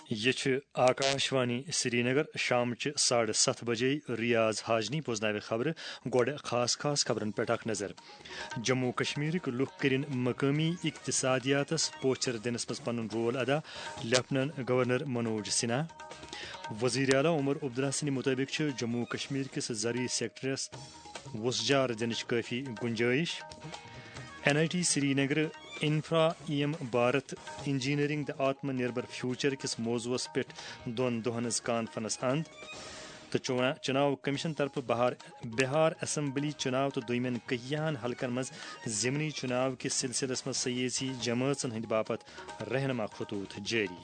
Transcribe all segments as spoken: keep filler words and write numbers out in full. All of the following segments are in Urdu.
یہ آکاشوانی سری نگر شام ساڑھے ست بجے ریاض حاجنی بوزنو خبر گوڑ خاص خاص خبرن پہ اخ نظر جموں کشمیرک لوک کرن مقامی اقتصادیاتس پوچھر دنس مز پن رول ادا لیفٹننٹ گورنر منوج سنہا وزیر اعلیٰ عمر عبداللہ سند مطابق جموں کشمیر کس زرعی سیکٹرس وسجار دنچ کافی گنجائش N I T Srinagar infra M Bharat engineering the Atmanirbhar future کس موضوعس پہ دون دہن ہز کانفرنس اند تو چناو کمیشن طرف بہار بہار اسمبلی چناو تو دویمین کہیان حلقن مز ضمنی چناو کس سلسلس مز سیاسی جماعتن ہند باپت رہنما خطوط جاری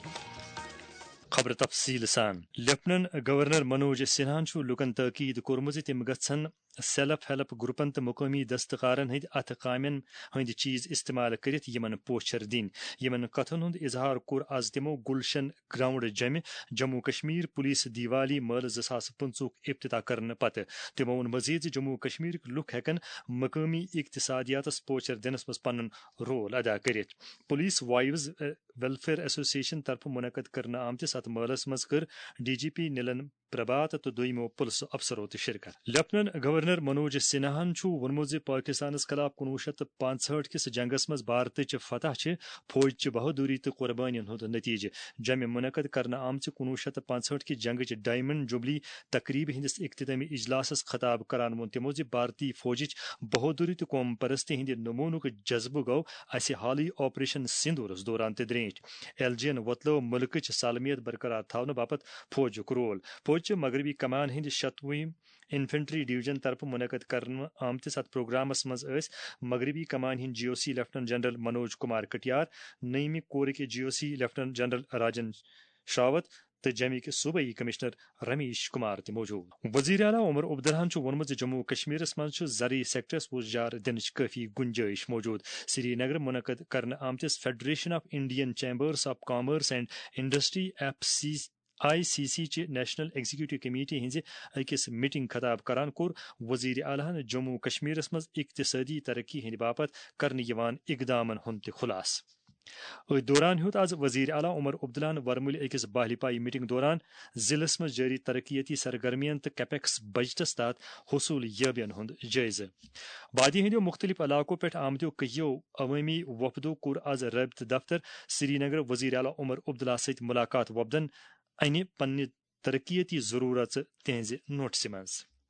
خبر تفصیل سان لیفٹننٹ گورنر منوج سنہان لکن تاکید کورمت تم گھن سیلف ہیلپ گروپن تو مقامی دستکارن ہند اتھ کامین ہند چیز استعمال کرت یمن پوچھر دین یمن کتھن ہند اظہار کور آز تمو گلشن گراؤنڈ جمع جموں کشمیر پولیس دیوالی مل زٕ ساس پنژہ افتتاح کرنے پتہ تمو وون مزید جموں کشمیر لک ہیکن مقامی اقتصادیاتس پوچھر دنس مز پن رول ادا کرت پولیس وائیوز ویلفیئر ایسوسیشن طرف منعقد کرنے آمتس ات مالس مز کر ڈی جی پی نلن پربات تو دویمو پولیس افسرو تہ شرکت لیفٹننٹ گورنر منوج سنہان وونمت زِ پاکستانس خلاف کنوہ شیت پانژہٹھ کس جنگس مز بھارتچ فتح فوج چہ بہادری تو قربانین ہند نتیجہ جمع منعقد کرنے آمچ کنوہ شیت پانژہٹھ کی جنگچ ڈائمنڈ جبلی تقریب ہندس اختتامی اجلاسس خطاب کران وون تمو زِ بھارتی فوجچ بہادری تو قوم پرستی ہند نمونک جذبہ گو اس حالی آپریشن سندورس دوران تہ درینٹ ایل جی ین وتلو ملکچ سالمیت برقرار تھونہ باپت فوجک رول فوج مغربی کمان ہند شتوہم انفنٹری ڈویژن طرف منعقد کرنے آمتس ات پروگرامس مز مغربی کمان ہند G O C lieutenant general Manoj Kumar Katiyar نیمہ کورک G O C lieutenant general Rajan Sherawat تو جمع کے صوبائی کمشنر رمیش کمار تہ موجود وزیر اعلیٰ عمر عبداللہ وونمت زِ جموں کشمیرس مز زرعی سیکٹرس وسجار دنچ کافی گنجائش موجود سری نگر منعقد کرنے آمتس federation of Indian chambers of commerce and industry F C I C C چہ نیشنل ایگزیکٹو کمیٹی ہز اکس میٹنگ خطاب کران کور وزیر اعلیٰ جموں کشمیرس مز اقتصادی ترقی ہند باپت کرنے یوان اقدامن ہند تہ خلاصہ ات دوران ہیوت آز وزیر اعلیٰ عمر عبداللہ ورمل اکس باہلی پائی میٹنگ دوران ضلع مز جاری ترقیتی سرگرمین تو کیپیکس بجٹس تحت حصول یابین ہند جائزہ وادی ہندو مختلف علاقوں پہ آمدو کہیو عوامی وفدو کور آز رابطہ دفتر سری نگر وزیر اعلیٰ عمر عبداللہ ست ملاقات وفدن انہ پنہ ترقیتی ضرورت تہذ نوٹس مز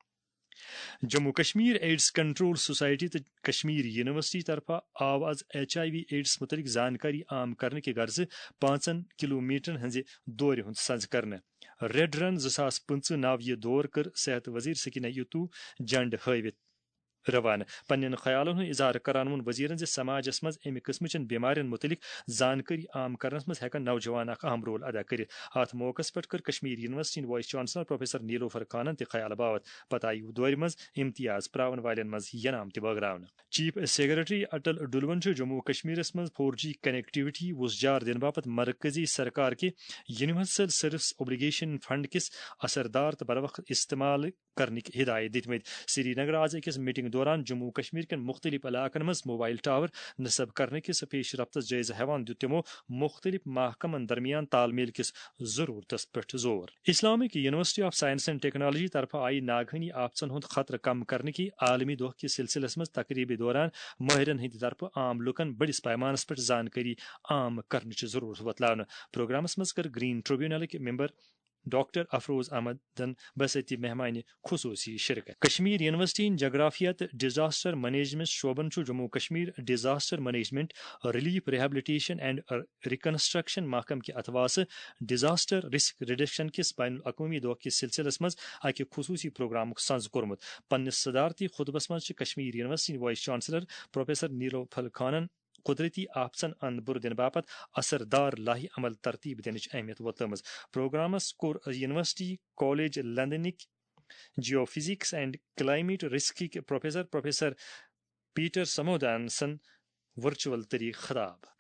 Jammu Kashmir AIDS control society تو کشمیر یونیورسٹی طرف آو آز ایچ آئی وی ایڈز متعلق زانکاری عام کرنے کے غرض پانچن کلو میٹرن ہز دور ہند سز کرنے ریڈ رن زٕ ساس پنچہ ناو یہ دور کر صحت وزیر سکینہ یتو جنڈ ہاوت روانہ پنن خیالن ہند اظہار کران وون وزیرن زِ سماجس مز امہ قسمچن بیمارین متعلق زانکاری عام کرنس مز ہیکن نوجوان اخ اہم رول ادا کرت ات موقع پہ کر Kashmir university vice chancellor professor Nilofar خانن تہ خیال باوت پتہ آئی دور مز امتیاز پراون والن مز ینام تہ بٲگراونہٕ چیف سیکرٹری اٹل ڈلون جموں کشمیرس مز فور جی کنیکٹیوٹی وسجار دن باپت مرکزی سرکار کے یونیورسل سروس اوبلیگیشن فنڈ کس اثردار تو بروقت استعمال کرنک ہدایت دتمت سری نگر آز اکس میٹنگ دوران جموں کشمیر کن مختلف علاقن مز موبائل ٹاور نصب کرنے کس پیش رفتس جائزہ ہیوان دیت تمو مختلف محکمن درمیان تال میل کس ضرورت پہ زور Islamic university of science and technology طرف آئی ناگہنی آفژن ہند خطرہ کم کرنے کی عالمی دہ کس سلسلس مز تقریبی دوران ماہرین ہند طرف عام لکن بڑس پیمانس پہ زانکاری عام کرنے ضرورت وتلاونہ پروگرامس مز کر گرین ٹریبیونلک ممبر ڈاکٹر افروز احمدن بستی مہمان خصوصی شرکت کشمیر یونیورسٹی ان جغرافیہ ڈیزاسٹر مینجمنٹ شعبن Jammu Kashmir disaster management relief rehabilitation and reconstruction محکم کے اتواس ڈیزاسٹر رسک ریڈکشن کس بین الاقوامی دہ کس سلسلس مز اکہ خصوصی پروگرام سنز کورمت پنس صدارتی خطبس مز Kashmir university vice chancellor professor Nilofar خانن قدرتی آفژن اند بر دن باپت اثردار لاہی عمل ترتیب دنچ اہمیت وتلمز پروگرامس کور یونیورسٹی کالج لندنک geophysics and climate risk professor professor Peter سمودانسن ورچوئل طریق خطاب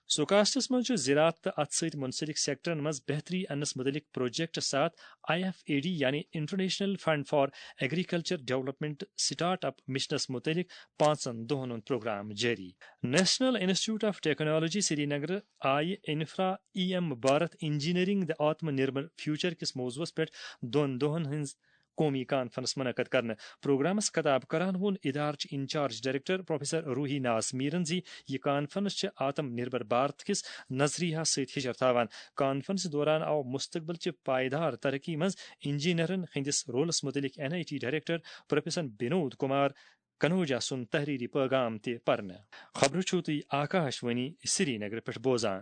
سوکاسٹس مز زراعت تو ات ست منسلک سیکٹرن مز بہتری انس متعلق پروجیکٹ ساتھ آئی ایف اے ڈی یعنی international fund for agriculture development startup مشنس متعلق پانچن دہن ہند پروگرام جاری. National institute of technology Srinagar I infra E M Bharat engineering the Atmanirbhar future کس موضوعس پہ دون دہن ہز قومی کانفرنس منعقد کرنے. پروگرامس خطاب کران وون ادارچ in charge director professor Roohi Naz میرن زی یہ کانفرنس چھ آتم نربر بھارت کس نظریہ ست ہشر تھاوان. کانفرنس دوران آو مستقبل چہ پائیدار ترقی مز انجینئرن ہندس رولس متعلق N I T director professor Binod Kumar Kanojia سن تحریری پیغام تہ پرنہ. خبر چھو تھی آکاش وانی سری نگر پہ بوزان.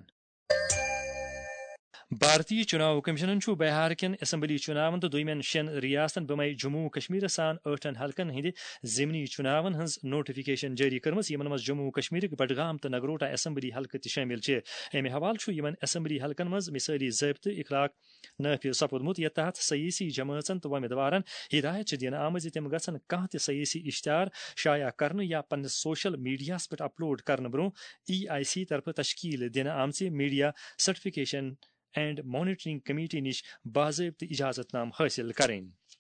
بھارتی چناو کمیشن چھو بہار کن اسمبلی چناون تو دویمین شین ریاستن بمے جموں کشمیر سان ٲٹھن حلقن ہند ضمنی چناون ہز نوٹیفکیشن جاری کرمز. یمن مز جموں کشمیر بڈگام تو نگروٹا اسمبلی حلقہ تہ شامل چھ. امہ حوالہ چھو یمن اسمبلی حلقن مز مثالی ضابطہ اخلاق نافذ سپودمت یتھ تحت سیاسی جماعتن تو امیدوارن ہدایت دینہ آمز تم گھن کھانا تہ سیاسی اشتہار شائع کرنے یا پنس سوشل میڈیاس پہ اپلوڈ کرنے برو ای آئی سی طرف تشکیل دینہ آمژ media certification and monitoring committee نش باضابطہ اجازت نام حاصل کریں.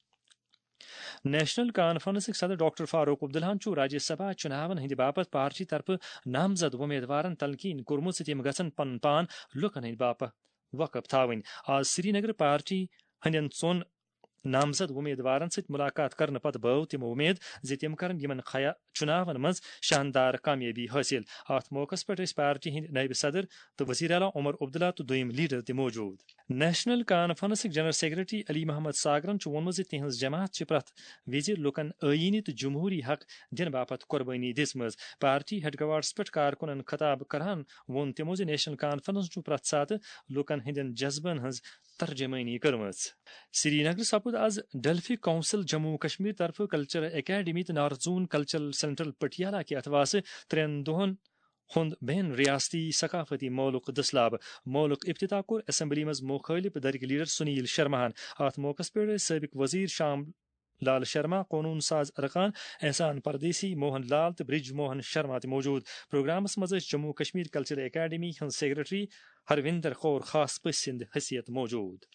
نیشنل کانفرنس صدر ڈاکٹر فاروق عبداللہ چھ راجیہ سبھا چناون ہند باپت پارٹی طرف نامزد امیدوارن تلقین کورمت تم گھن پن پان لکن ہند باپت وقف تھاون. آز سری نگر پارٹی ہندین ژون نامزد امیدوارن ست ملاقات کرنے پتہ بو تم امید زِ تم کرن یمن خیا چناون مز شاندار کامیابی حاصل. ات موقع پہ پارٹی ہند نائب صدر تو وزیر اعلیٰ عمر عبداللہ تو دویم لیڈر تہ موجود. National conference general secretary Ali Mohammad ساگرن وونمت زِ تہذ جماعت چھ پرٛٮ۪تھ وز لکن آئینی تو جمہوری حق دن باپت قربانی دژمٕژ. پارٹی ہیڈ کوارٹرس پہ کارکنن خطاب کران وون تمو زِ نیشنل کانفرنس چھ پرٛٮ۪تھ ساتہٕ لکن ہندین جذبن ہز ترجمانی کرمز. سری نگر سپد آز ڈیلفی کونسل جموں کشمیر طرف کلچر اکیڈمی تو north zone cultural central Patiala کے اتواس ترین دہن ہند بین ریاستی ثقافتی مولک دسلاب. مولک افتتاح کور اسمبلی مز مخالف درک لیڈر سنیل شرماہن. ات موقع پہ سابق وزیر شام لال شرما، قانون ساز ارکان احسان پردیسی، موہن لال تو برج موہن شرما تہ موجود. پروگرامس مز جموں کشمیر کلچر اکیڈمی ہند سیکرٹری ہروندر کور خاص پس سند حیثیت موجود.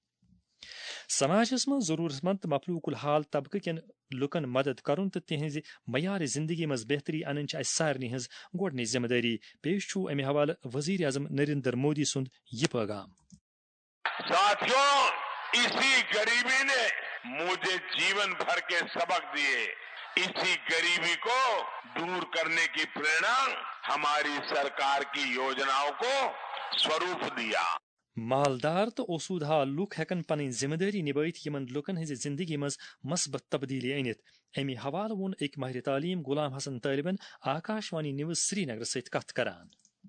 سماجس من ضرورت مند تو مفلوق الحال طبقہ کن لکن مدد کرن تو تہذ معیار زندگی مز بہتری ان سارے ہز گۄڈنِچ ذمہ داری. پیش چھو امہ حوالہ وزیر اعظم نریندر مودی سند یہ پیغام. ساتھیوں، اسی غریبی نے مجھے جیون بھر کے سبق دیے. اسی غریبی کو دور کرنے کی پریرنا ہماری سرکار کی یوجناؤں کو سوروپ دیا. مالدار تو اوسود حال لوک ہیکن پن ذمہ داری نبھائت یمن لکن ہز زندگی مز مثبت تبدیلی انت. امہ حوالہ وون ایک ماہر تعلیم غلام حسن طالبن آکاش وانی نیوز سری نگر ست کت کران.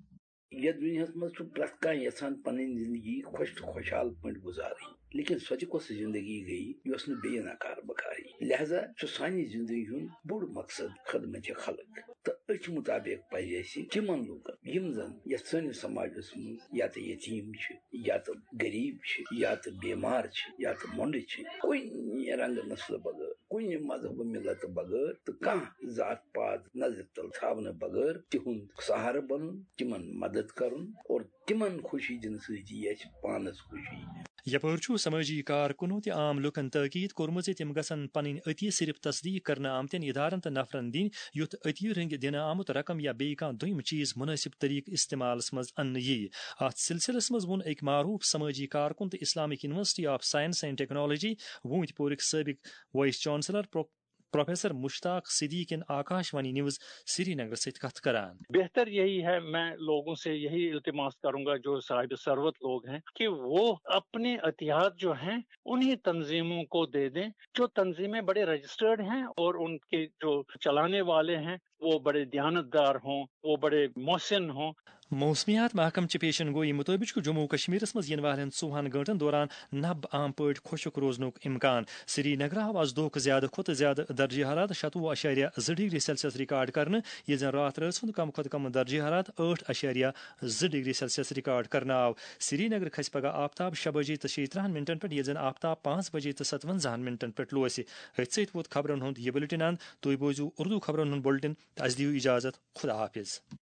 یتھ دنیا مز پرٛٮ۪تھ کانٛہہ یژھان پنٕنۍ زندگی خۄش تہٕ خۄشحال پٲٹھۍ گُزارٕنۍ، لیکن سۄ تہِ کۄس زندگی گٔیہِ یۄس نہٕ بیٚیہِ نکار بکارٕے. لہذا چھُ سانہِ زندگی ہُنٛد بوٚڑ مقصد خدمتِ خلق تہٕ أتھۍ مُطابق پزِ اَسہِ تِمن لوٗکن یِم زن یتھ سٲنِس سماجس منٛز یا تہٕ یتیٖم چھِ، یا تہٕ غریٖب چھِ، یا تہٕ بیمار چھِ، یا تہٕ مۄنڈٕ چھِ، کُنہِ رنگہٕ نسلہٕ بغٲر، کُنہِ مذہبہٕ مِلتہٕ بغٲر تہٕ کانٛہہ ذات پات نظرِ تل تھاونہٕ بغٲر تِہُنٛد سہارٕ بنُن، تِمن مدد کرُن اور تِمن خوشی دِنہٕ سۭتۍ یی اَسہِ پانس خوشی. یپٲرۍ چھُ سمٲجی کارکنو تہِ عام لُکن تٲکیٖد کوٚرمُت زِ تِم گژھن پنٕنۍ عطیہ صرف تصدیق کرنہٕ آمتٮ۪ن ادارن تہٕ نفرن دِنۍ یُتھ عطیہ رٔنگۍ دِنہٕ آمُت رقم یا بیٚیہِ کانٛہہ دوٚیِم چیٖز مُنٲسِب طریقہٕ استعمالس منٛز اننہٕ یِیہِ. اتھ سلسلس منٛز ووٚن أکۍ معروٗف سمٲجی کارکُن تہٕ Islamic university of science and technology ووٗنٛتۍ پورٕکۍ سٲبق وائس چانسلر پروفیسر مشتاق صدیقین آکاش وانی نیوز سری نگر سے کت کران. بہتر یہی ہے، میں لوگوں سے یہی التماس کروں گا جو صاحب ثروت لوگ ہیں کہ وہ اپنے عطیات جو ہیں انہی تنظیموں کو دے دیں جو تنظیمیں بڑے رجسٹرڈ ہیں اور ان کے جو چلانے والے ہیں وہ بڑے دیانتدار ہوں، وہ بڑے محسن ہوں. موسمیات محکم چہ پیشن گوئی مطابق جموں کشمیر مز ین والن ژوہن گنٹن دوران نب عام پٲٹھۍ خۄشک روزنُک امکان. سری نگر آو آز دۄہُک زیادٕ کھۄتہٕ زیادٕ درجہ حرارت شتوُہ اشاریہ زٕ ڈگری سیلسیس ریکارڈ کرنہٕ ییٚلہِ زن راتھ رٲژ ہُنٛد کم کھۄتہٕ کم درجہ حرارت ٲٹھ اشاریہ زٕ ڈگری سیلسیس ریکارڈ کرنہٕ آو. سری نگر کھسہِ پگہہ آفتاب شےٚ بجے تہٕ شیٚیہِ ترٕہن منٹن پٮ۪ٹھ ییٚلہِ زن آفتاب پانٛژھ بجے تہٕ ستوَنزاہن منٹن پٮ۪ٹھ لوسہِ. أتھۍ سۭتۍ ووت خبرن ہُنٛد یہِ بُلٹن اند. تُہۍ بوٗزِو اردو خبرن ہُنٛد بُلٹن تہٕ اسہِ دِیِو اجازت. خدا حافظ.